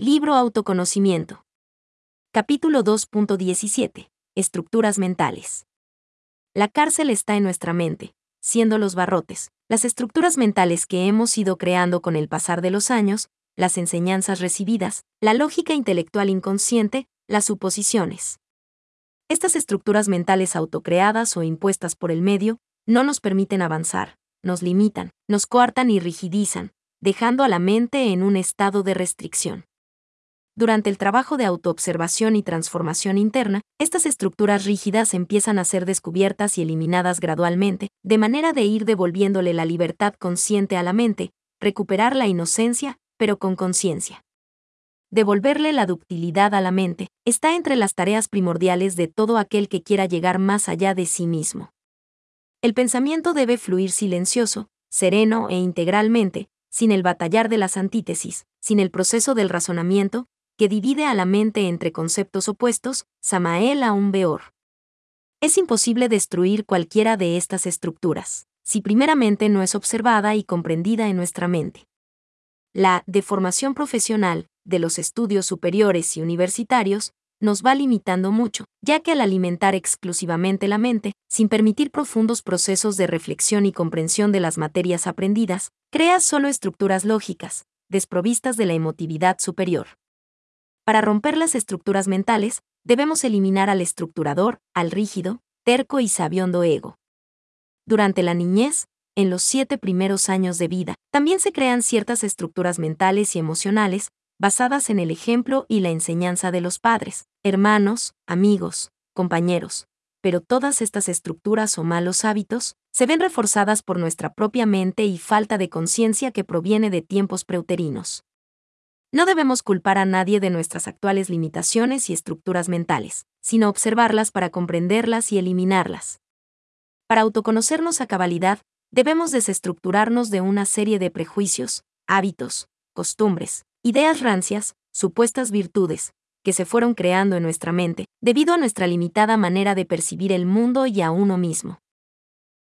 Libro Autoconocimiento. Capítulo 2.17. Estructuras mentales. La cárcel está en nuestra mente, siendo los barrotes, las estructuras mentales que hemos ido creando con el pasar de los años, las enseñanzas recibidas, la lógica intelectual inconsciente, las suposiciones. Estas estructuras mentales autocreadas o impuestas por el medio no nos permiten avanzar, nos limitan, nos coartan y rigidizan, dejando a la mente en un estado de restricción. Durante el trabajo de autoobservación y transformación interna, estas estructuras rígidas empiezan a ser descubiertas y eliminadas gradualmente, de manera de ir devolviéndole la libertad consciente a la mente, recuperar la inocencia, pero con conciencia. Devolverle la ductilidad a la mente está entre las tareas primordiales de todo aquel que quiera llegar más allá de sí mismo. El pensamiento debe fluir silencioso, sereno e integralmente, sin el batallar de las antítesis, sin el proceso del razonamiento, que divide a la mente entre conceptos opuestos, Samael aún Beor. Es imposible destruir cualquiera de estas estructuras, si primeramente no es observada y comprendida en nuestra mente. La deformación profesional, de los estudios superiores y universitarios, nos va limitando mucho, ya que al alimentar exclusivamente la mente, sin permitir profundos procesos de reflexión y comprensión de las materias aprendidas, crea solo estructuras lógicas, desprovistas de la emotividad superior. Para romper las estructuras mentales, debemos eliminar al estructurador, al rígido, terco y sabiondo ego. Durante la niñez, en los 7 primeros años de vida, también se crean ciertas estructuras mentales y emocionales, basadas en el ejemplo y la enseñanza de los padres, hermanos, amigos, compañeros. Pero todas estas estructuras o malos hábitos se ven reforzadas por nuestra propia mente y falta de conciencia que proviene de tiempos preuterinos. No debemos culpar a nadie de nuestras actuales limitaciones y estructuras mentales, sino observarlas para comprenderlas y eliminarlas. Para autoconocernos a cabalidad, debemos desestructurarnos de una serie de prejuicios, hábitos, costumbres, ideas rancias, supuestas virtudes, que se fueron creando en nuestra mente, debido a nuestra limitada manera de percibir el mundo y a uno mismo.